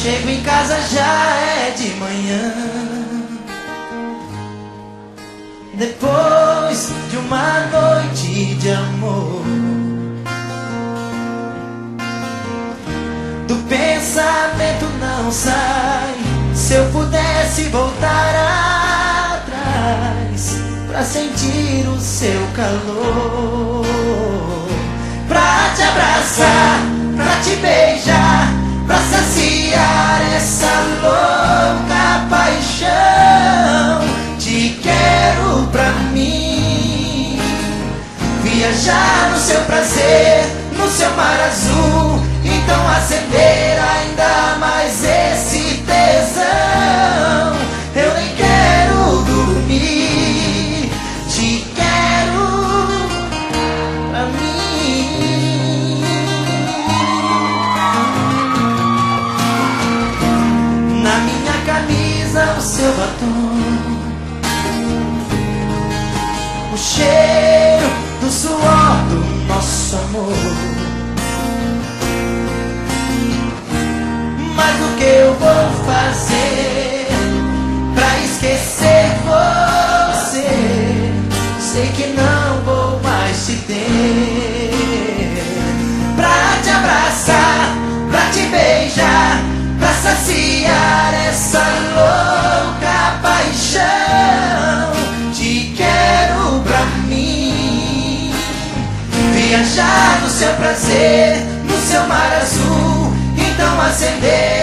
Chego em casa já é de manhã, depois de uma noite de amor. Do pensamento não sai. Se eu pudesse voltar atrás pra sentir o seu calor, pra te abraçar, pra te beijar, pra saciar essa louca paixão. Te quero pra mim, viajar no seu prazer, no seu mar azul. Então acender ainda mais esse tesão. Eu nem quero dormir, te quero pra mim. Na minha camisa o seu batom, o cheiro do suor do nosso amor. Mas o que eu vou fazer pra esquecer você? Sei que não vou mais te ter. Pra te abraçar, pra te beijar, pra saciar essa louca paixão. Te quero pra mim, viajar no seu prazer, no seu mar azul. Então acender